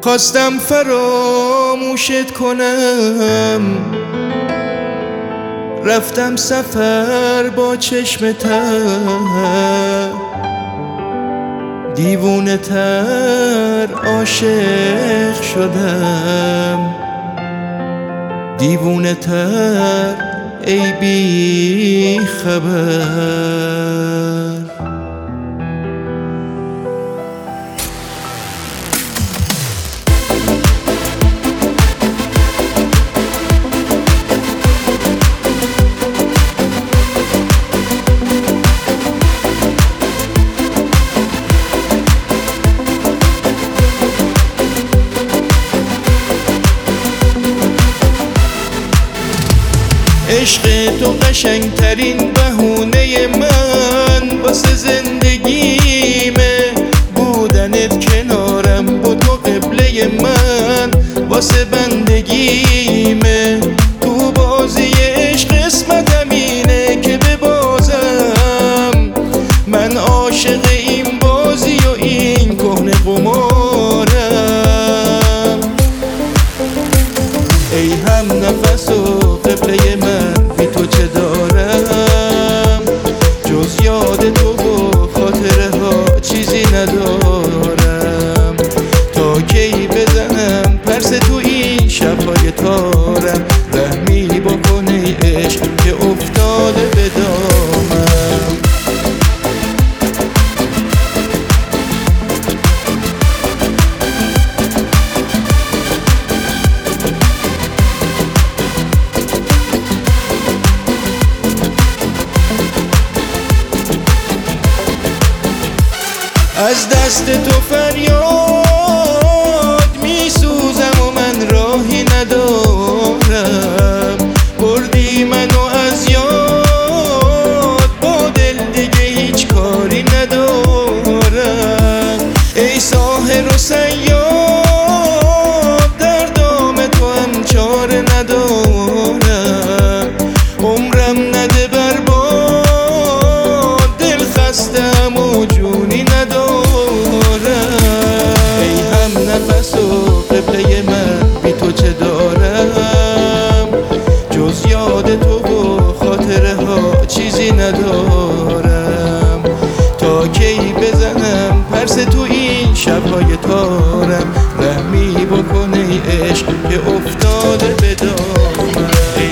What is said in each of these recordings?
خواستم فراموشت کنم، رفتم سفر با چشم تر، دیوونه تر عاشق شدم، دیوونه تر ای بی خبر. عشق تو قشنگترین بهونه من واسه زندگیمه، بودنت کنارم با تو قبله من واسه بندگیمه. تو بازی عشق قسمتم اینه که ببازم، من عاشق این بازی و این کهنه قمارم. ای هم نفس و قبله من بی تو چه دارم، جز یاد تو و خاطره ها چیزی ندارم. تا کی بزنم پرس تو این شبهای تارم، رحمی بکن ای عشق که افتاده به دامم. از دست تو فریاد میسوزم و من راهی ندارم، بردی منو از یاد، با دل دیگه هیچ کاری ندارم. ای ساحر و صیاد در دام تو هم چاره ندارم، عمرم نده برباد، دل خستم و جونی ندارم. نفس و قبله من بی تو چه دارم، جز یاد تو و خاطره ها چیزی ندارم. تا کی بزنم پرس تو این شبهای تارم، رحمی بکن ای عشق که افتاده به دامم.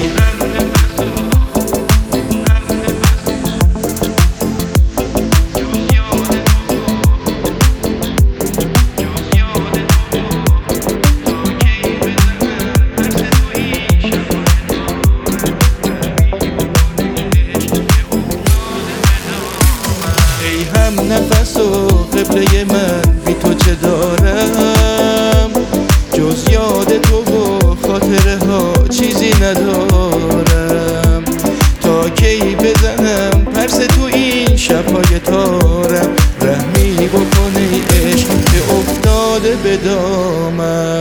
نفس و قبله من بی تو چه دارم، جز یاد تو و خاطره ها چیزی ندارم. تا کی بزنم پرس تو این شبهای تارم، رحمی بکن ای عشق که افتاده به دامم.